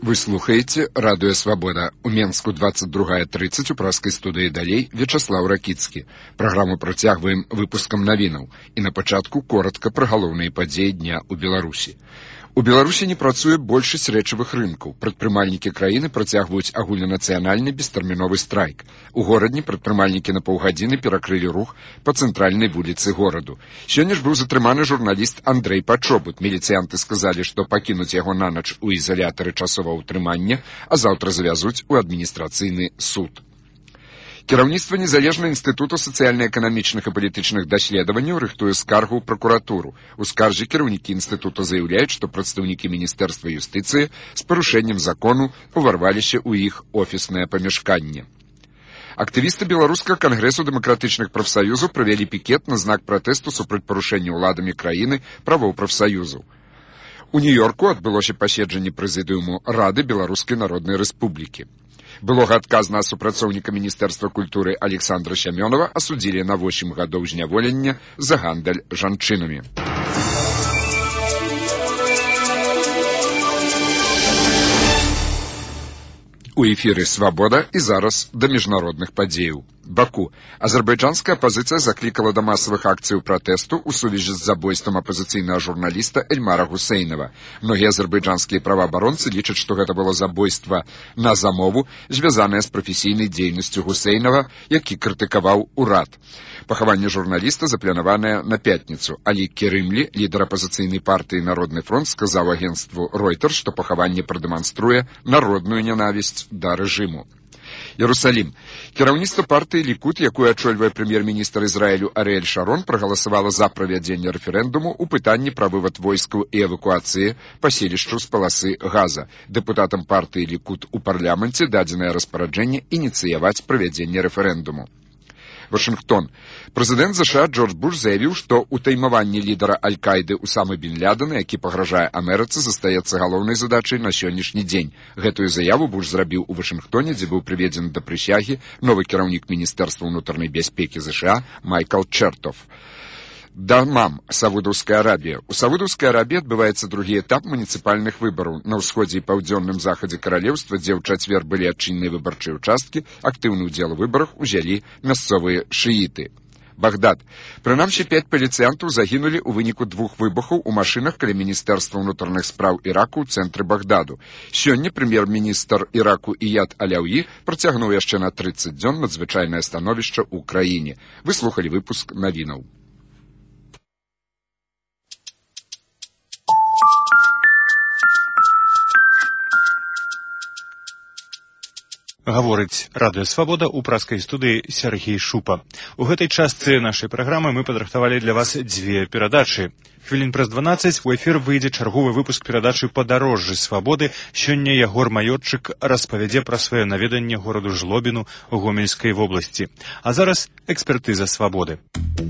Вы слухаеце радыё «Свабода». У Менску 22:30 у праскай студыі далей Вячаслаў Ракіцкі. Праграму працягваем выпускам навінаў. І на пачатку коратка пра галоўныя падзеі дня ў Беларусі. У Беларусі не працуе большасць рэчавых рынкаў. Прадпрымальнікі краіны працягваюць агульнанацыянальны бестэрміновы страйк. У горадні прадпрымальнікі на паўгадзіны перакрылі рух па цэнтральнай вуліцы гораду. Сёння ж быў затрыманы журналіст Андрэй Пачобут. Міліцыянты сказалі, што пакінуць яго нанач у ізалятары часовага ўтрымання, а заўтра завязуць у адміністрацыйны суд. Кіраўніцтва незалежнага інстытуту сацыяльна-эканамічных і палітычных даследаванняў рыхтуе скаргу ў пракуратуру. У скарзе кіраўнікі інстытуту заяўляюць, што прадстаўнікі міністэрства юстыцыі з парушэннем закону уварваліся ў іх офіснае памяшканне. Актывісты беларускага кангрэсу дэмакратычных прафсаюзаў правялі пікет на знак пратэсту супраць парушэння ўладамі краіны правоў прафсаюзаў. У Нью-Йорку адбылося паседжанне прэзідыуму Рады Беларускай Народнай Рэспублікі. Былога адказнага супрацоўніка міністэрства культуры Александра Сямёнова асудзілі на 8 гадоў зняволення за гандаль жанчынамі. У эфіры «Свабода» і зараз да міжнародных падзеяў. Баку. Азербайджанская апазіцыя заклікала да масавых акцыяў пратэсту ў сувязі з забойствам апазіцыйнага журналіста Эльмара Гусейнова. Многія азербайджанскія праваабаронцы лічаць, што гэта было забойства на замову, звязанае з прафесійнай дзейнасцю Гусейнова, які крытыкаваў урад. Пахаванне журналіста запланаванае на пятніцу. Алі Керымлі, лідар апазіцыйнай партыі «Народны фронт», сказаў агенцтву Reuters, што пахаванне прадэманструе народную нянавісць да рэжыму. Иерусалим. Кіраўніцтва партыі Лікуд, якую ачольвае прэм'ер-міністр Ізраілю Арыэль Шарон, прагаласавала за правядзенне рэферэндуму ў пытанні пра вывад войскаў і эвакуацыі паселішчаў з паласы Газа. Дэпутатам партыі Лікуд у парламенце дадзенае распараджэнне ініцыяваць правядзенне рэферэндуму. Вашингтон. Прэзідэнт США Джордж Буш заявіў, што утаймаванне лідара Аль-Каіды Усамы бін Лядена, які пагражае Амерыцы, застаецца галоўнай задачай на сённяшні дзень. Гэтую заяву Буш зрабіў у Вашингтоне, дзе быў прыведзены да прысягі новы кіраўнік міністэрства ўнутранай бяспекі США Майкл Чертов. Дамам, Саудаўская Арабія. У Саудаўскай Арабіі адбываецца другі этап муніцыпальных выбараў. На ўсходзе і паўдзённым захадзе каралеўства, дзе ў чацвер былі адчыненыя выбарчыя ўчасткі, актыўны ўдзел у выбарах узялі мясцовыя шыіты. Багдад. Прынамсі 5 паліцыянтаў загінулі ў выніку 2 выбухаў у машынах каля міністэрства ўнутраных спраў Іраку ў цэнтры Багдаду. Сёння прэм'ер-міністр Іраку Іяд Аляўі працягнуў яшчэ на 30 дзён надзвычайнае становішча ў краіне. Вы слухалі выпуск навінаў. Гаворыць радыё «Свабода» ў праскай студыі Сергей Шупа. У гэтай частцы нашай праграмы мы падрыхтавалі для вас 2 перадачы. Хвілін праз 12 у эфір выйдзе чарговы выпуск перадачы «Падарожжы свабоды». Сёння Ягор Маёрчык распавядзе пра сваё наведанне гораду Жлобіну ў Гомельскай вобласці. А зараз экспертыза свабоды.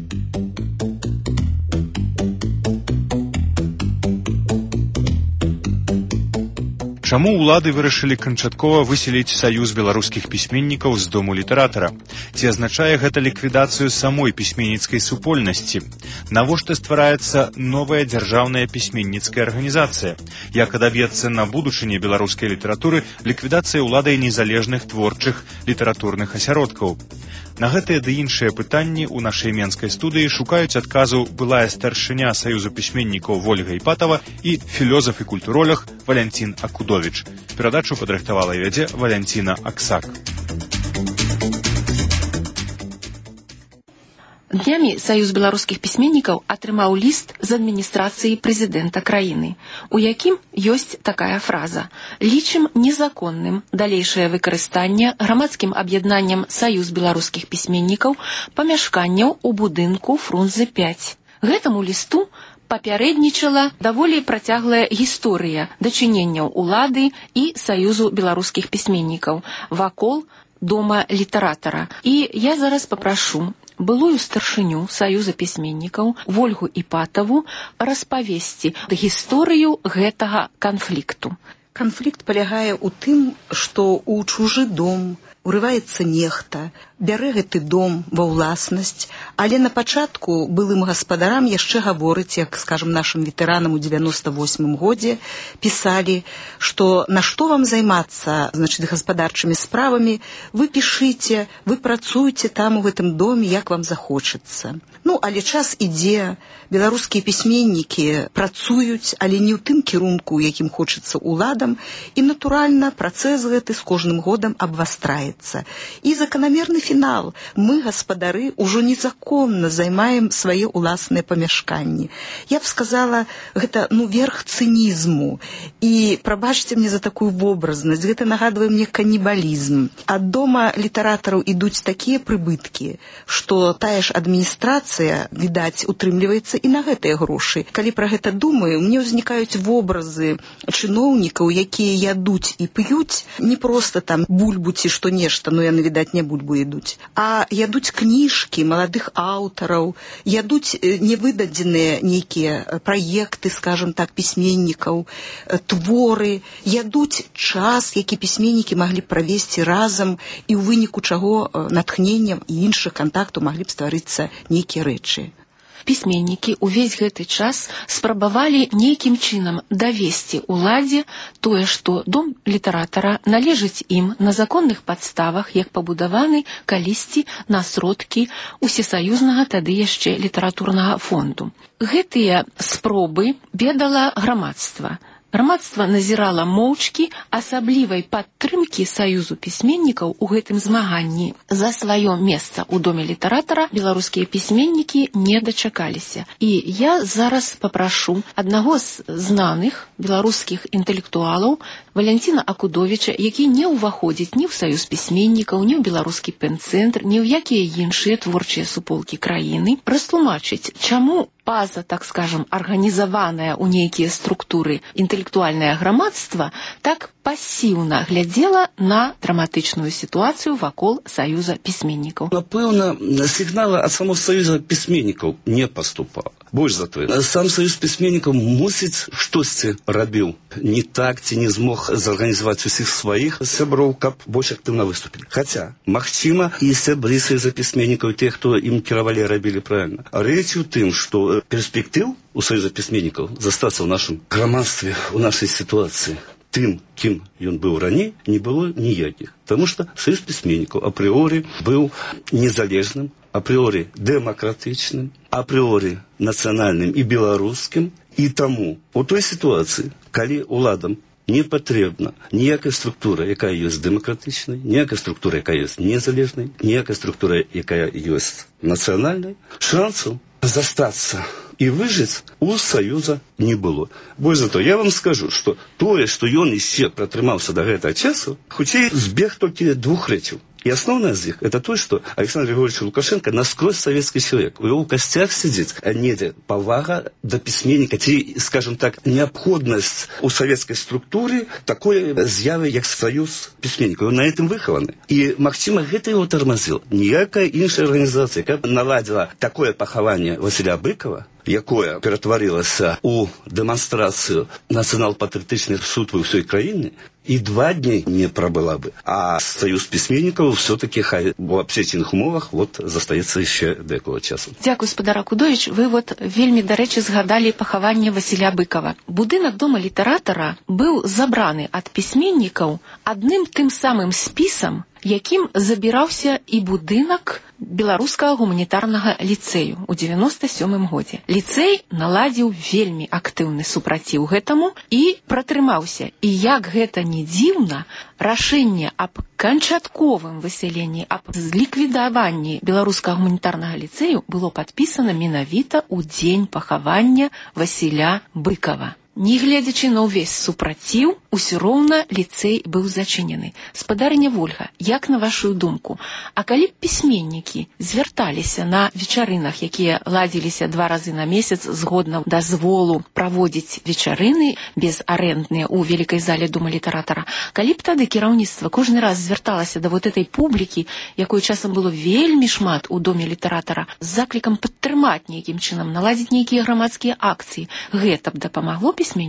Чаму ўлады вырашылі канчаткова выселіць саюз беларускіх пісьменнікаў з дому літаратара? Ці азначае гэта ліквідацыю самой пісьменніцкай супольнасці? Навошта ствараецца новая дзяржаўная пісьменніцкая арганізацыя? Як адаб'ецца на будучыні беларускай літаратуры ліквідацыя ўладай незалежных творчых літаратурных асяродкаў? На гэтыя ды іншыя пытанні ў нашай менскай студыі шукаюць адказу былая старшыня Саюзу пісьменнікаў Вольга Іпатава і філёзаф і культуролог Валянцін Акудовіч. Перадачу падрыхтавала і вядзе Валянціна Аксак. Днямі Саюз беларускіх пісьменнікаў атрымаў ліст з адміністрацыі прэзідэнта краіны, у якім ёсць такая фраза: «Лічым незаконным далейшае выкарыстанне грамадскім аб'яднаннем Саюз беларускіх пісьменнікаў памяшканняў у будынку Фрунзе 5». Гэтаму лісту папярэднічала даволі працяглая гісторыя дачыненняў улады і Саюзу беларускіх пісьменнікаў вакол дома літаратара. І я зараз папрашу былую старшыню Саюза пісьменнікаў Вольгу Іпатаву распавесці гісторыю гэтага канфлікту. Канфлікт палягае ў тым, што ў чужы дом урываецца нехта, бярэ гэты дом ва ўласнасць, але на пачатку былым гаспадарам яшчэ гаворыць, як, скажем, нашим ветэранам у 98-м годзе пісалі, што на што вам займацца, значит, гаспадарчымі справамі, вы пішыце, вы працуйце там у гэтым доме, як вам захочацца. Ну, але час ідзе, беларускія пісьменнікі працуюць, але не ў тым кірунку, якім хочацца уладам, і, натуральна, працэс гэты з кожным годам абвастраецца. І заканамерны фінал. Мы, гаспадары, ужо незаконна займаем свае ўласныя памяшканні. Я б сказала, гэта, верх цынізму. І прабачце мне за такую вобразнасць, гэта нагадвае мне канібалізм. Ад дома літаратараў ідуць такія прыбыткі, што тая ж адміністрацыя, відаць, утрымліваецца і на гэтыя грошы. Калі пра гэта думаю, мне ўзнікаюць вобразы чыноўнікаў, якія ядуць і п'юць, не проста там бульбу ці што нешта, яны, відаць, не бульбу ядуць, а ядуць кніжкі маладых аўтараў, ядуць невыдадзеныя нейкія праекты, скажем так, пісьменнікаў, творы, ядуць час, які пісьменнікі маглі правесці разам і ў выніку чаго натхненнем і іншых кантактаў маглі б стварыцца нейкія рэчы. Пісьменнікі ўвесь гэты час спрабавалі нейкім чынам давесці ўладзе тое, што дом літаратара належыць ім на законных падставах, як пабудаваны калісьці на сродкі усесаюзнага тады яшчэ літаратурнага фонду. Гэтыя спробы ведала грамадства. Грамадства назірала моўчкі, асаблівай падтрымкі Саюзу пісьменнікаў у гэтым змаганні. За сваё месца ў доме літаратара беларускія пісьменнікі не дачакаліся. І я зараз папрашу аднаго з знаных беларускіх інтэлектуалаў, Валянціна Акудовіча, які не ўваходзіць ні ў Саюз пісьменнікаў, ні ў беларускі пенцэнтр, ні ў якія іншыя творчыя суполкі краіны, растлумачыць, чаму база, так скажем, арганізаваная ў нейкія структуры інтэлектуальнае грамадства так пасіўна глядзела на драматычную сітуацыю вакол Саюза пісьменнікаў. Напэўна, сігнала ад самого Саюза пісьменнікаў не паступала. Больш за тое, сам Саюз пісьменнікаў мусіць штосьці рабіў не так, ці не змог зарганізаваць усіх сваіх сяброў, каб больш актыўна выступілі. Хаця, магчыма, і сябры Саюза пісьменнікаў, те, хто ім кіравалі, рабілі правільна. Рэч у тым, што перспектыў у Саюза пісьменнікаў застацца ў нашым грамадстве, у нашай сітуацыі тым, кім ён быў раней, не было ніякіх. Таму што Саюз пісьменнікаў апрыорі быў незалежным, апрыорі дэмакратычным, апрыорі нацыянальным і беларускім. І таму у той сітуацыі, калі уладам не патрэбна ніякая структура, якая ёсць дэмакратычнай, ніякая структура, якая ёсць незалежнай, ніякая структура, якая ёсць нацыянальнай, шансаў застацца і выжыць у Саюза не было. Больш за то, я вам скажу, што тое, што ён іще пратрымаўся да гэтага часу, хутчэй збег толькі двух рэчаў. И основное из них – это то, что Александр Григорьевич Лукашенко насквозь советский человек. У его костях сидит недзе повага до письменника, ці, скажем так, необходность у советской структуры такой з'явы, як Союз письменников. Он на этом выхованы. И, магчыма, гэта его тормозил. Ніякая іншая организация, яка наладила такое пахаванне Василя Быкова, якое ператварылася у дэманстрацыю нацыянал-патрыятычных суд ва ўсёй краіне, и 2 дні не пробыла бы. А Союз письменников все-таки в общественных умовах застаецца еще до якого часу. Дякую, гаспадар Акудовіч. Вы вельмі, дарэчы, згадалі пахаванне Васіля Быкова. Будынак дома літаратара быў забраны ад пісьменнікаў адным тым самым спісам, якім забіраўся і будынак беларускага гуманітарнага ліцэю ў 97-м годзе. Ліцэй наладзіў вельмі актыўны супраціў гэтаму і пратрымаўся. І як гэта не дзіўна, рашэнне аб канчатковым высяленні, аб ліквідаванні беларускага гуманітарнага ліцэю было падпісана менавіта ў дзень пахавання Васіля Быкова. Негледзячы на ўвесь супраціў, усё роўна ліцэй быў зачынены. Спадарыня Вольга, як на вашу думку, а калі б пісьменнікі звярталіся на вечарынах, якія ладзіліся 2 разы на месяц згодна дазволу праводзіць вечарыны безарэндныя ў вялікай зале дома літаратара, калі б тады кіраўніцтва кожны раз звярталася да этой публікі, якой часам было вельмі шмат у доме літаратара, з заклікам падтрымаць нейкім чынам, наладзіць нейкія грамадскія акцыі, гэта б дапамагло пісьменнікам?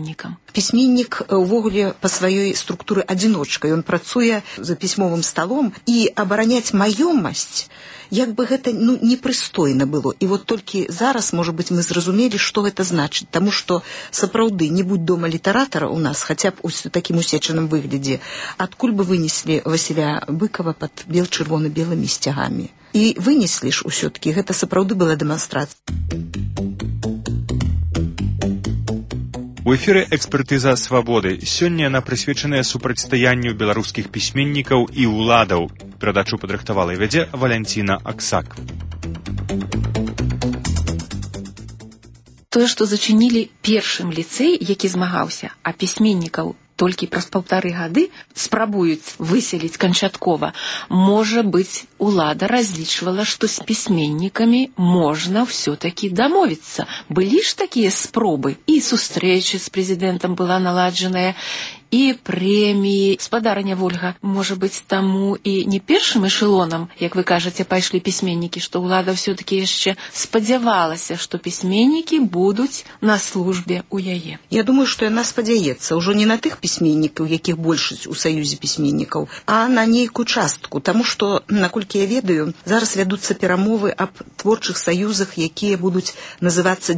Пісьменнік увогуле па сваёй структуры адзіночка. Ён працуе за пісьмовым сталом, і абараняць маёмасць як бы гэта непрыстойна было. І вот толькі зараз, можа быць, мы зразумелі, што гэта значыць. Таму што сапраўды не будь дома літаратара у нас, хаця б у такім усечаным выглядзе, адкуль бы вынеслі Васіля Быкова пад чырвона-белымі сцягамі. І вынеслі ж усё-такі, гэта сапраўды была дэманстрацыя. У эфіры «Экспертыза свабоды». Сёння яна прысвечаная супрацьстаянню беларускіх пісьменнікаў і ўладаў. Перадачу падрыхтавала і вядзе Валянціна Аксак. Тое, што зачынілі першым ліцэй, які змагаўся, а пісьменнікаў толькі праз 1,5 гады спрабуюць выселіць канчаткова, можа быць, улада разлічвала, што з пісьменнікамі можна ўсё-такі дамовіцца. Былі ж такія спробы, і сустрэчы з прэзідэнтам была наладжаная, і прэміі. Спадарыня Вольга, можа быць, таму і не першым эшелонам, як вы кажаце, пайшлі пісьменнікі, што ўлада ўсё-такі яшчэ спадзявалася, што пісьменнікі будуць на службе ў яе. Я думаю, што яна спадзяецца ўжо не на тых пісьменнікаў, якіх большасць у саюзе пісьменнікаў, а на нейкую частку, таму што, наколькі я ведаю, зараз вядуцца перамовы аб творчых саюзах, якія будуць называцца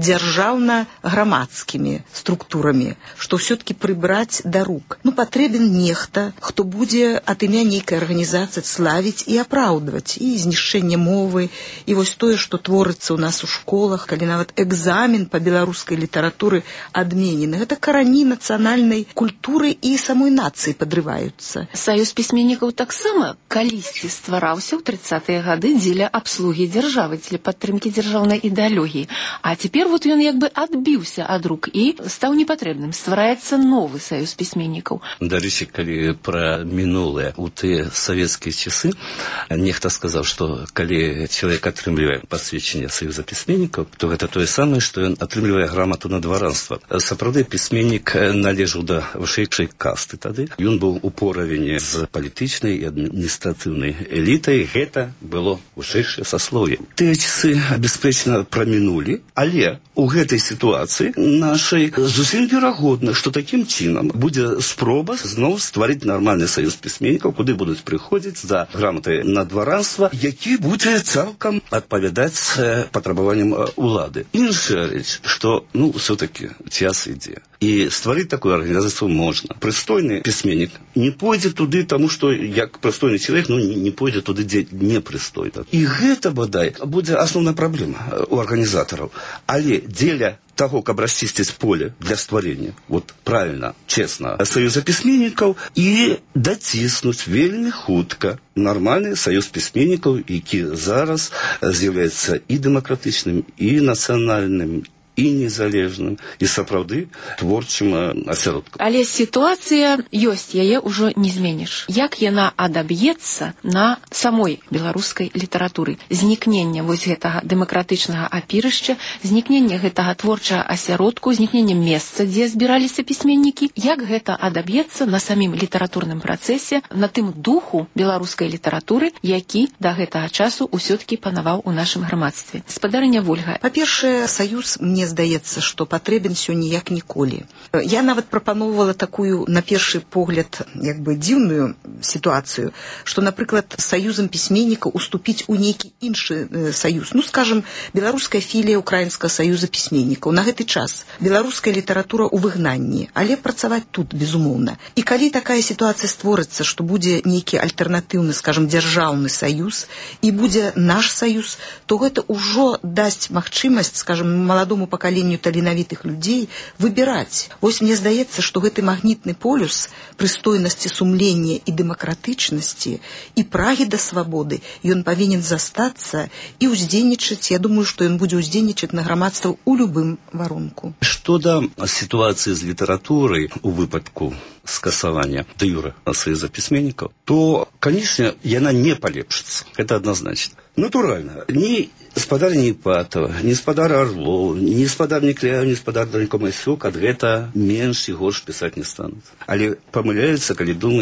дзяржаўна-грамадскімі структурамі, што ўсё-такі прыбраць да рук. Патрэбен нехта, хто будзе ад імя нейкай арганізацыі славіць і апраўдваць і знішчэнне мовы, і вось тое, што творыцца ў нас у школах, калі нават экзамен па беларускай літаратуры адменены. Гэта карані нацыянальнай культуры і самой нацыі падрываюцца. Саюз пісьменнікаў таксама калісьці ствараўся ў 30-е гады дзеля абслугі дзяржавы, дзеля падтрымкі дзяржаўнай ідэалогіі. А цяпер вот ён як бы адбіўся ад рук і стаў непатрэбным. Ствараецца новы саюз пісьменнікаў. Дарэчы, калі пра мінулае у тыя савецкія часы, нехта сказаў, што калі чалавек атрымлівае пасведчанне саюза пісьменнікаў, то гэта тое самае, што ён атрымлівае грамату на дваранства. Сапраўды пісьменнік належаў да вышэйшай касты тады. Ён быў у поравені з палітычнай і адміністратыўнай элітай. Гэта было вышэйшае саслоўе. Тыя часы, бясспрэчна, прамінулі, але у гэтай сітуацыі нашай зусім верагодна, што такім чынам будзе спроба зноў стварыць нармальны саюз пісьменнікаў, куды будуць прыходзіць за граматай на дваранства, які будзе цалкам адпавядаць патрабаванням улады. Іншая рэч, што, ўсё-такі час ідзе. І стварыць такую арганізацыю можна. Прыстойны пісьменнік не пойдзе туды, таму што як прыстойны чалавек, не пойдзе туды, дзе непрыстойна. І гэта, бадай, будзе асноўная праблема у арганізатараў. Але дзеля таго, каб расчысціць поле для стварення, правільна, чесна, саюза пісьменнікаў і даціснуць вельмі хутка нармальны саюз пісьменнікаў, які зараз з'яўляецца і дэмакратычным, і нацыянальным, і незалежным, і сапраўды творчым асяродкам. Але сітуацыя ёсць, яе ўжо не зменіш. Як яна адаб'ецца на самой беларускай літаратуры? Знікнення вось гэтага дэмакратычнага апірышча, знікнення гэтага творчага асяродку, знікнення месца, дзе збіраліся пісьменнікі. Як гэта адаб'ецца на самім літаратурным працэсе, на тым духу беларускай літаратуры, які да гэтага часу ўсё-такі панаваў у нашым грамадстве? Спадарыня Вольга. Па-першае, саюз, мне здаецца, што патрэбен сёння як ніколі. Я нават прапаноўвала такую, на першы погляд, як бы дзіўную сітуацыю, што, напрыклад, саюзам пісьменнікаў уступіць у нейкі іншы саюз. Скажам, беларуская філія Украінскага саюза пісьменнікаў. На гэты час беларуская літаратура ў выгнанні, але працаваць тут, безумоўна. І калі такая сітуацыя створыцца, што будзе нейкі альтэрнатыўны, скажам, дзяржаўны саюз, і будзе наш саюз, то гэта ўжо дасць магчымасць, скажам, маладому пакаленню таленавітых людзей выбіраць. Вось мне здаецца, што гэты магнітны полюс прыстойнасці сумлення і дэмакратычнасці і прагі да свабоды, ён павінен застацца і ўздзейнічаць, я думаю, што ён будзе ўздзейнічаць на грамадства ў любым варунку. Што да сітуацыі з літаратурай у выпадку скасавання дэ юрэ саюза пісьменнікаў, то, канечне, яна не палепшыцца. Гэта адназначна. Натуральна, ні спадар Іпатова, ні спадар Арлоў, ні спадар Некляеў, ні спадар Данько Масюк ад гэта менш і горш пісаць не стануць. Але памыляюцца, калі думаюць,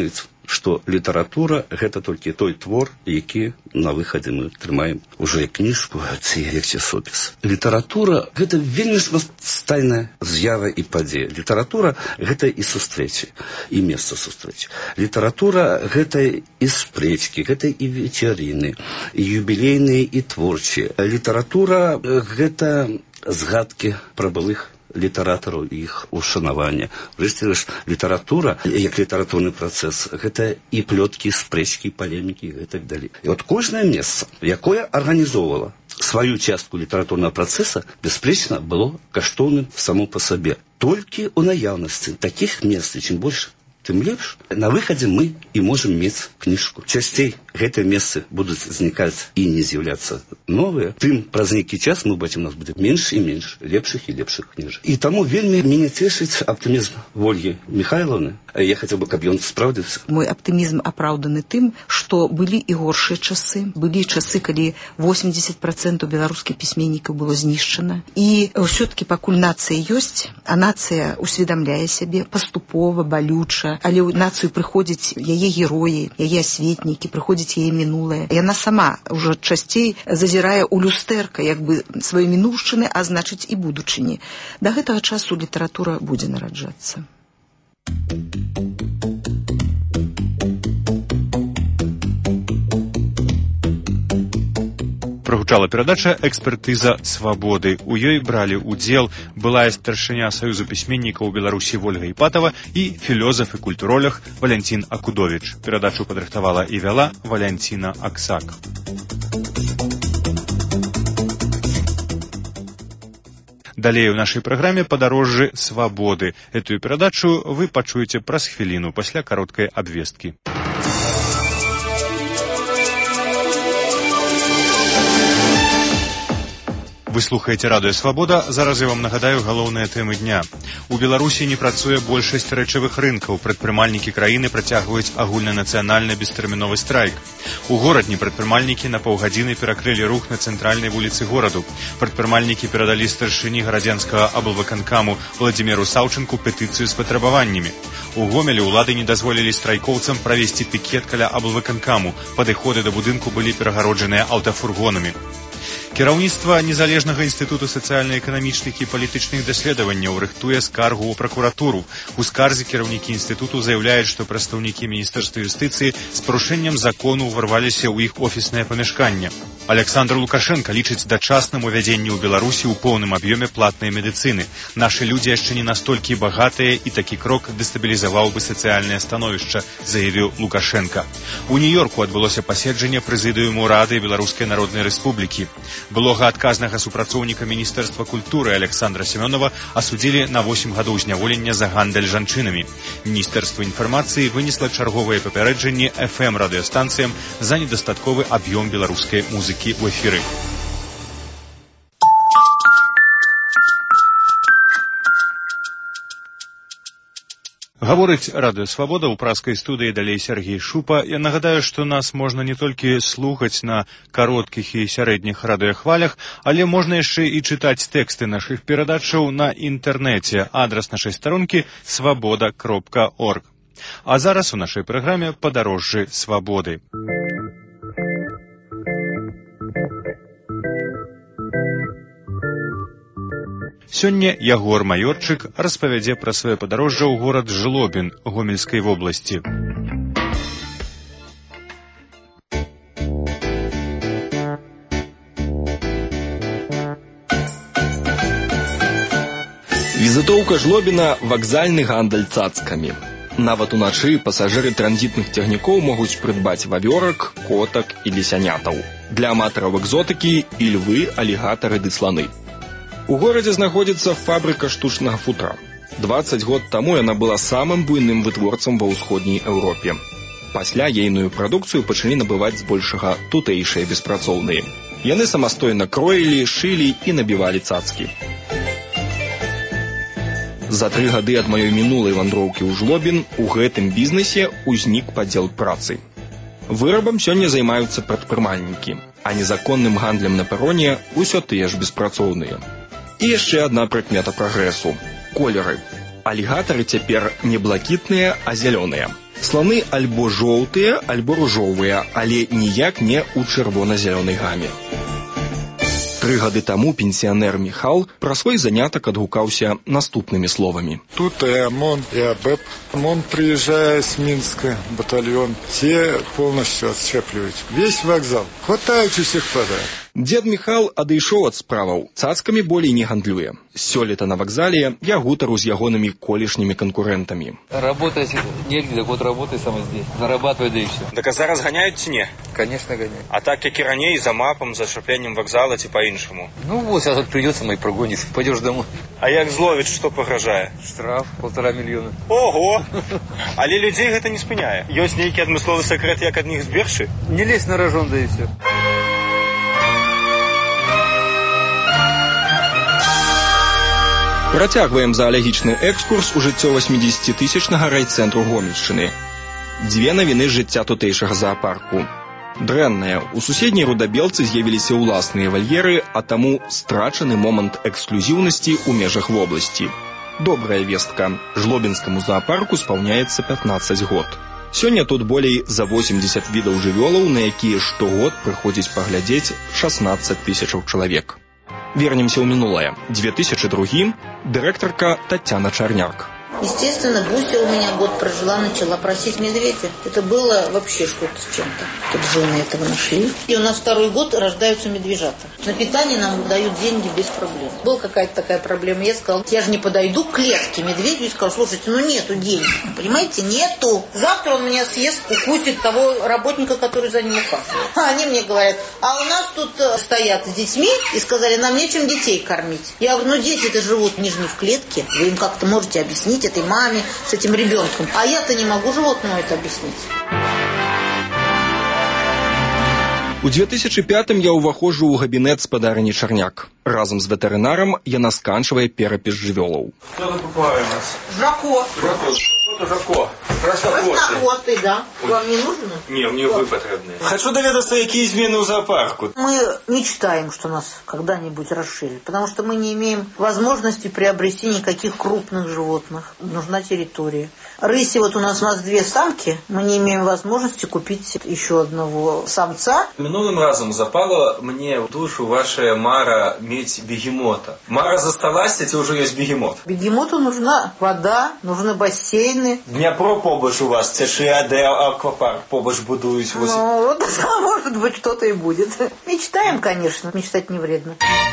што літаратура гэта толькі той твор, які на выхадзе мы трымаем уже кніжку ці як часопіс. Літаратура гэта вельмі стайная з'ява і падзея. Літаратура гэта і сустрэчы, і месца сустрэчы. Літаратура гэта і спрэчкі, гэта і вечаріны, і юбілейныя, і творчыя. Літаратура гэта згадкі пра былых літаратараў і іх ушанавання. Врэшце рэшт, літаратура, як літаратурны працэс, гэта і плёткі, спрэчкі, палемікі і так далей. І от кожнае месца, якое арганізоўвала сваю частку літаратурнага працэса, бясспрэчна было каштоўным само па сабе. Толькі ў наяўнасці такіх месц, чым больш, тым лепш. На выхадзе мы і можам мець кніжку. Часцей гэтыя месцы будуць знікаць і не з'яўляцца новыя. Тым праз нейкі час мы бачым, у нас будзе менш і менш лепшых і лепшых кніжак. І таму вельмі мяне цешыць аптымізм Ольгі Михайловны. Я хацеў бы, каб ён спраўдзіўся. Мой аптымізм апраўданы тым, што былі і горшыя часы. Былі часы, калі 80% беларускіх пісьменнікаў было знішчана. І ўсё-такі пакуль нацыя ёсць, а нацыя усведамляе сябе паступова, балюча, але ў нацыю прыходзяць яе героі, яе асветнікі, прыходзіць яе мінулае. Яна сама ўжо часцей зазірае ў люстэрка, як бы свае мінуўшчыны, а значыць і будучыні. Да гэтага часу літаратура будзе нараджацца. Прагучала перадача «Экспертыза свабоды». У ёй бралі ўдзел былая старшыня Саюзу пісьменнікаў Беларусі Вольга Іпатава і філёзаф і культуролог Валянцін Акудовіч. Перадачу падрыхтавала і вяла Валянціна Аксак. Далей у нашай праграме «Падарожжы свабоды». Этую перадачу вы пачуеце праз хвіліну пасля кароткай абвесткі. Вы слухаеце радыё «Свабода». Зараз я вам нагадаю галоўныя тэмы дня. У Беларусі не працуе большасць рэчавых рынкаў. Прадпрымальнікі краіны працягваюць агульнанацыянальны бестэрміновы страйк. У горадні прадпрымальнікі на паўгадзіны перакрылі рух на цэнтральнай вуліцы гораду. Прадпрымальнікі перадалі старшыні гарадзянскага аблвыканкаму Владзіміру Саўчынку петыцыю з патрабаваннямі. У Гомелі ўлады не дазволілі страйкоўцам правесці пікет каля аблвыканкаму. Падыходы да будынку былі перагароджаныя аўтафургонамі. Кіраўніцтва незалежнага інстытуту сацыяльна-эканамічных і палітычных даследаванняў рыхтуе скаргу ў пракуратуру. У скарзе кіраўнікі інстытуту заяўляюць, што прадстаўнікі міністэрства юстыцыі з парушэннем закону ўварваліся ў іх офіснае памяшканне. Александр Лукашенко лічыць дачасным увядзенне ў Беларусі ў поўным аб'ёме платнай медыцыны. Нашы людзі яшчэ не настолькі багатыя, і такі крок дэстабілізаваў бы сацыяльнае становішча, заявіў Лукашенко. У Нью-Йорку адбылося паседжанне прэзідыуму Рады Беларускай Народнай Рэспублікі. Былога адказнага супрацоўніка Міністэрства культуры Александра Семёнова асудзілі на 8 гадоў зняволення за гандаль жанчынамі. Міністэрства інфармацыі вынесла чарговае папярэджанне FM-радыёстанцыям за недастатковы аб'ём беларускай музыкі ў эфіры. Гаворыць радыё «Свабода», у праскай студыі далей Сергей Шупа. Я нагадаю, што нас можна не толькі слухаць на кароткіх і сярэдніх радыёхвалях, але можна яшчэ і чытаць тэксты нашых перадачаў на інтэрнэце. Адрас нашай старонкі свабода.орг. А зараз у нашай праграме «Падарожжы свабоды». Сёння Ягор Маёрчык распавядзе пра сваё падарожжа ў горад Жлобін Гомельскай вобласці. Візітоўка Жлобіна – вакзальны гандаль цацкамі. Нават уначы пасажыры транзітных цягнікоў могуць прыдбаць вавёрак, котак і лісянятаў. Для аматараў экзотыкі – і львы, алігатары ды сланы. У горадзе знаходзіцца фабрыка штучнага футра. 20 год таму яна была самым буйным вытворцам ва ўсходняй Еўропе. Пасля ейную прадукцыю пачалі набываць збольшага тутэйшыя беспрацоўныя. Яны самастойна кроілі, шылі і набівалі цацкі. За 3 гады ад маёй мінулай вандроўкі ў Жлобін у гэтым бізнесе ўзнік падзел працы. Вырабам сёння займаюцца прадпрымальнікі, а незаконным гандлем на пероне ўсё тыя ж беспрацоўныя. І яшчэ адна прыкмета прагрэсу – колеры. Алігатары цяпер не блакітныя, а зялёныя. Сланы альбо жоўтыя, альбо ружовыя, але ніяк не ў чырвона-зялёнай гаме. 3 гады таму пенсіянер Михал пра свой занятак адгукаўся наступнымі словамі. Тут и ОМОН, и АБЭП. ОМОН приезжает с Минска, батальон. Те полностью отщепливают. Весь вокзал. Хватает у всех подряд. Дед Михал адышоў ад справаў. Цацкамі болей не гандлюе. Сёлета на вакзале я гутару з ягонымі колішнімі канкурэнтамі. Работать негде, так вот работай сама здесь. Зарабатывай, да и все. Так а зараз ганяют ці не? Конечно, гоняют. А так, як і раней, за мапом, за шаплением вокзала ці по-іншаму? Ну вот, сейчас придется, мы прогонишь, пойдешь домой. А як зловіць, што пагражае? Штраф 1,5 мільёна. Ого! Але людзей гэта не спыняе. Ёсць нейкі адмысловы сакрэт, як ад них збегчы? Не лезь на рожон, да и все. Працягваем заалагічны экскурс у жыццё 80-тысячнага райцэнтру Гомельшчыны. 2 навіны з жыцця тутэйшага заапарку. Дрэннае, у суседняй Рудабелцы з'явіліся ўласныя вальеры, а таму страчаны момант эксклюзіўнасці ў межах вобласці. Добрая вестка. Жлобінскаму заапарку спаўняецца 15 год. Сёння тут болей за 80 відаў жывёлаў, на якія штогод прыходзіць паглядзець 16 тысячаў чалавек. Вернемся ў минулое. 2002. Директорка Татьяна Чарняк. Естественно, Буся у меня год прожила, начала просить медведя. Это было вообще что-то с чем-то. Тут жены этого нашли. И у нас 2-й год рождаются медвежата. На питание нам дают деньги без проблем. Была какая-то такая проблема. Я сказала, я же не подойду к клетке медведю и скажу, слушайте, ну нету денег. Понимаете, нету. Завтра он меня съест, укусит того работника, который за ним ухаживает. А они мне говорят, а у нас тут стоят с детьми и сказали, нам нечем детей кормить. Я говорю, ну дети-то живут нижне в клетке. Вы им как-то можете объяснить этой маме с этим ребенком. А я-то не могу животному это объяснить. У 2005-м я ўваходжу ў габінет спадарыні Чарняк. Разам з ветэрынарам яна сканчвае перапіс жывёлаў. Что вы покупаете у нас? Жако. Жако. Краснохвостый, да. Вам не нужен? Не, мне вы потребны. Хочу доведаться, какие измены у зоопарку. Мы мечтаем, что нас когда-нибудь расширят, потому что мы не имеем возможности приобрести никаких крупных животных. Нужна территория. Рыси, вот у нас 2 самки, мы не имеем возможности купить еще одного самца. Минулым разом запала мне в душу ваша мара медь бегемота. Мара засталась, а уже есть бегемот. Бегемоту нужна вода, нужны бассейны. Днепро побач у вас, цешия, де аквапарк побач будують. Ну, вот, может быть, что-то и будет. Мечтаем, конечно, мечтать не вредно.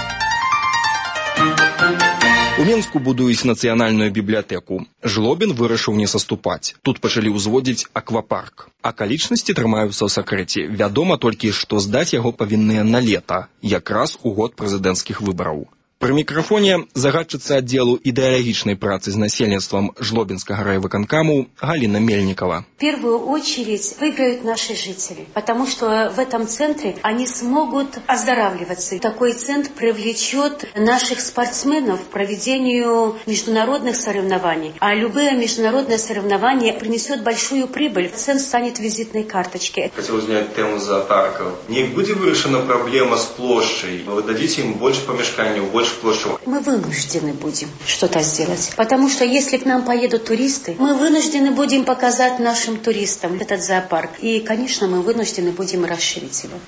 У Менску будуюць нацыянальную бібліятэку. Жлобін вырашыў не саступаць. Тут пачалі ўзводзіць аквапарк. Акалічнасці трымаюцца ў сакрэце. Вядома толькі, што здаць яго павінныя на лета, якраз у год прэзідэнцкіх выбараў. При микрофоне загадчица отделу идеологичной працы с населенством Жлобинского райвыконкаму Галина Мельникова. В первую очередь выиграют наши жители, потому что в этом центре они смогут оздоравливаться. Такой центр привлечет наших спортсменов к проведению международных соревнований. А любые международные соревнования принесет большую прибыль. Центр станет визитной карточкой. Хотел узнать тему зоопарков. Не будет вырашена проблема с площадью. Вы дадите им больше помешканий, больше площадь. Мы вынуждены будем что-то сделать. Потому что если к нам поедут туристы, мы вынуждены будем показать нашим туристам этот зоопарк. И, конечно, мы вынуждены будем расширить его.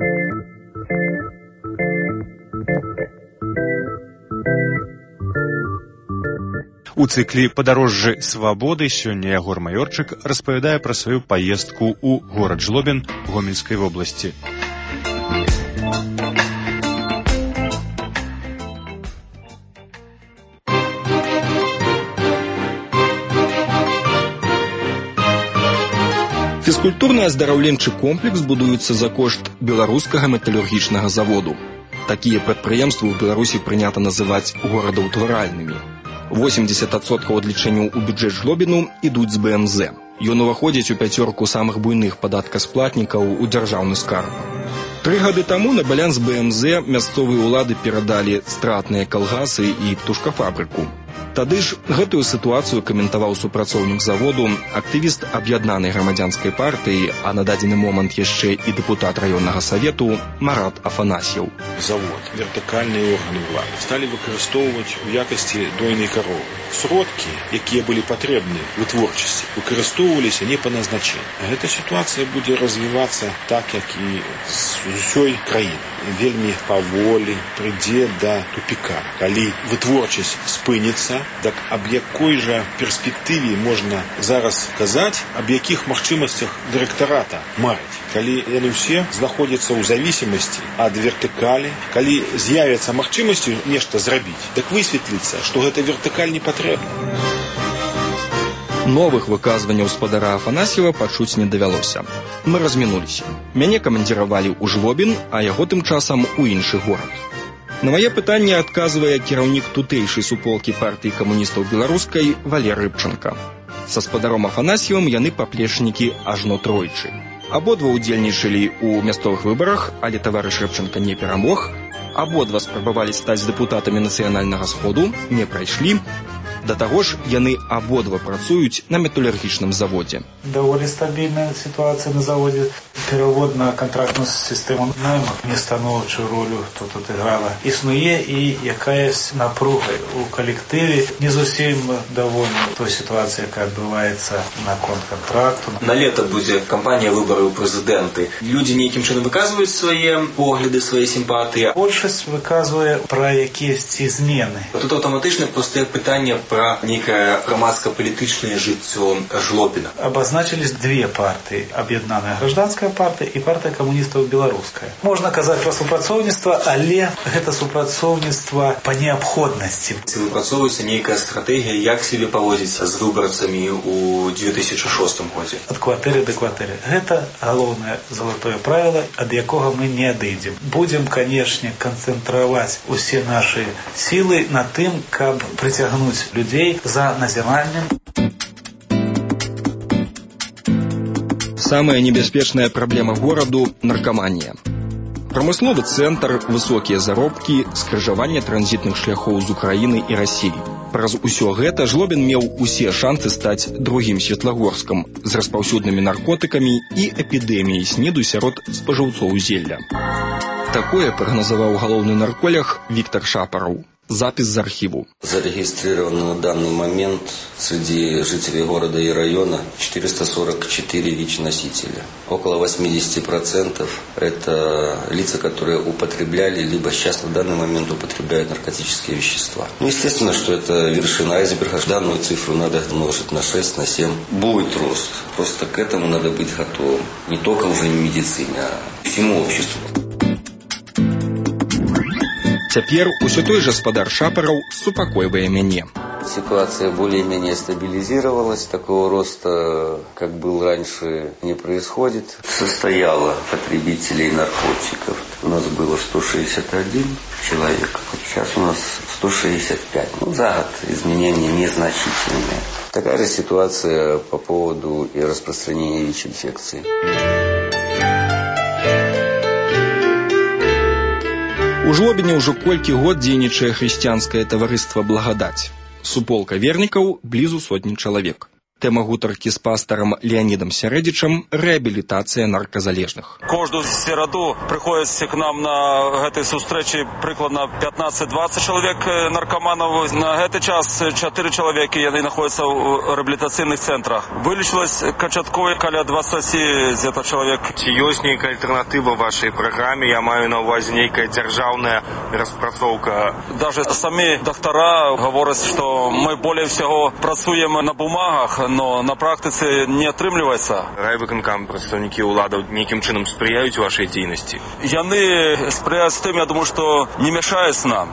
У цыкле «Падарожжы свабоды» сёння Ягор Маёрчык распавядае пра сваю паездку ў горад Жлобін Гомельскай вобласці. Фізкультурны аздараўленчы комплекс будуецца за кошт беларускага металургічнага заводу. Такія прадпрыемствы ў Беларусі прынята называць горадаўтваральнымі. 80% адлічэнняў у бюджэт Жлобіну ідуць з БМЗ. Ён уваходзіць у 5 самых буйных падаткасплатнікаў у дзяржаўны скарб. 3 гады таму на баланс БМЗ мясцовыя ўлады перадалі стратныя калгасы і птушкафабрыку. Тады ж гэтую сітуацыю каментаваў супрацоўнік заводу, актывіст аб'яднанай грамадзянскай партыі, а на дадзены момант яшчэ і дэпутат раённага савету Марат Афанасьеў. Завод, вертыкальныя органы ўлады сталі выкарыстоўваць у якасці дойнай каровы. Сродкі, якія былі патрэбны вытворчасці, выкарыстоўваліся не па назначэнні. Гэта сітуацыя будзе развівацца так, як і з усёй краіны. Вельмі паволі прыйдзе да тупіка. Калі вытворчасць спыніцца, так аб якой жа перспектыве можна зараз казаць, аб якіх магчымасцях дырэктарата марыць. Калі яны ўсе знаходзяцца ў завісімасці ад вертыкалі, калі з'явяцца магчымасці нешта зрабіць, так высветліцца, што гэта вертыкаль не патрэбна. Новых выказванняў спадара Афанасьева пачуць не давялося. Мы размінуліся. Мяне камандзіравалі ў Жлобін, а яго тым часам у іншы горад. На мае пытанне адказвае кіраўнік тутэйшай суполкі партыі камуністаў беларускай Валер Рыбченка. Са спадаром Афанасьевым яны паплечнікі ажно тройчы. Абодва ўдзельнічалі ў мясцовых выбарах, але таварыш Рыбченка не перамог. Абодва спрабавалі стаць дэпутатамі нацыянальнага сходу, не прайшлі. Да таго ж, яны абодва працуюць на металургічным заводзе. Даволі стабільная сітуацыя на заводзе. Перавод на кантрактную сістэму найму нестаноўчую ролю тут адыграла. Існуе і якаясь напруга у калектыве. Не зусім давольны той сітуацыі, якая адбываецца наконт кантракту. На лета будзе кампанія выбараў прэзідэнты. Людзі нейкім чынам выказваюць свае погляды, свае сімпатыі. Большасць выказвае пра якіясьці змены. Тут аўтаматычна пастае пытанне пра нейкае грамадска-палітычнае жыццё Жлобіна. Абазначились две партии. Аб'яднаная гражданская партия и партия коммунистов белорусская. Можно казаць пра супрацоўніцтва, але гэта супрацоўніцтва па неабходнасці. Ці выпрацоўваецца нейкая стратэгія, як сябе паводзіць з выбарцамі ў 2006 годзе? Ад кватэры да кватэры. Гэта галоўнае залатое правіла, ад якога мы не адыдзем. Будзем, канешне, канцэнтраваць усе нашы сілы на тым, каб прыцягнуць людзей за назіраннем. Самая небяспечная праблема гораду – наркаманія. Прамысловы цэнтр, высокія заробкі, скрыжаванне транзітных шляхоў з Украіны і Расіі. Праз усё гэта Жлобін меў усе шанцы стаць другім Светлагорскам з распаўсюднымі наркотыкамі і эпідэміяй СНІДу сярод спажыўцоў зелля. Такое прагназаваў галоўны нарколог Віктор Шапараў. Запись из архиву. Зарегистрировано на данный момент среди жителей города и района 444 ВИЧ-носителя. Около 80% это лица, которые употребляли, либо сейчас на данный момент употребляют наркотические вещества. Ну, естественно, что это вершина айсберга. Данную цифру надо умножить на 6, на 7. Будет рост. Просто к этому надо быть готовым. Не только уже в медицине, а всему обществу. Цяпер усё той жа спадар Шапараў супакойвае мяне. Ситуация более-менее стабилизировалась. Такого роста, как был раньше, не происходит. Состояло потребителей наркотиков. У нас было 161 человек. Сейчас у нас 165. За год изменения незначительные. Такая же ситуация по поводу и распространения ВИЧ-инфекции. У Жлобіне ўжо колькі год дзейнічае хрысціянскае таварыства «Благадаць». Суполка вернікаў блізу сотні чалавек. Тэма гутаркі з пастарам Леонидом Сярэдзічам – рэабілітацыя нарказалежных. Кожную сераду прыходзіць к нам на гэтай сустрэчы прыкладна 15-20 чалавек наркаманаў. На гэты час 4 чалавекі яны находзяцца ў рэабілітацыйных цэнтрах. Вылечылась канчаткова каля 20 гэта чалавек. Ці ёсць нейкая альтэрнатыва вашай праграме? Я маю на ўвазе нейкая дзяржаўная распрацоўка. Даже самі доктора гавораць, што мы болей всяго працуем на бумагах, но на практыцы не атрымліваецца. Райвыканкам, прадстаўнікі ўладаў нейкім чынам спрыяюць вашай дзейнасці? Яны спрыяюць тым, я думаю, што не мешаюць нам.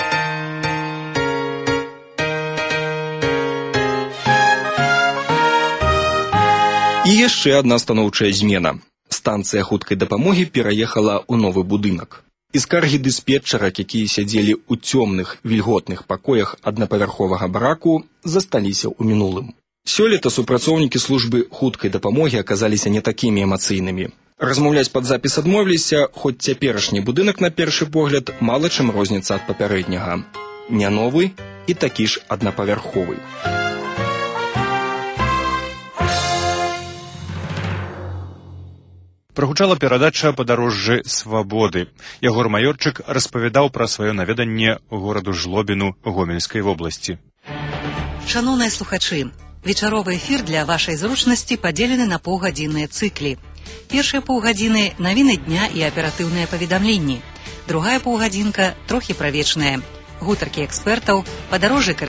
І яшчэ адна станоўчая змена. Станцыя хуткай дапамогі пераехала ў новы будынак. І скаргі дыспетчара, якія сядзелі ў цёмных, вільготных пакоях аднапавярховага бараку, засталіся ў мінулым. Сёлета супрацоўнікі службы хуткай дапамогі аказаліся не такімі эмацыйнымі. Размаўляць пад запіс адмовіліся, хоць цяперашні будынак на першы погляд мала чым розніцца ад папярэдняга. Не новы, і такі ж аднапавярховы. Прагучала перадача «Падарожжы свабоды». Ягор Маёрчык распавядаў пра сваё наведанне гораду Жлобіну Гомельскай вобласці. Шаноўныя слухачы, вечаровы эфір для вашай зручнасці падзелены на паўгадзінныя цыклі. Першыя паўгадзіны – навіны дня і аператыўныя паведамленні. Другая паўгадзінка – трохі пра вечнае. Гутаркі экспертаў, падарожжы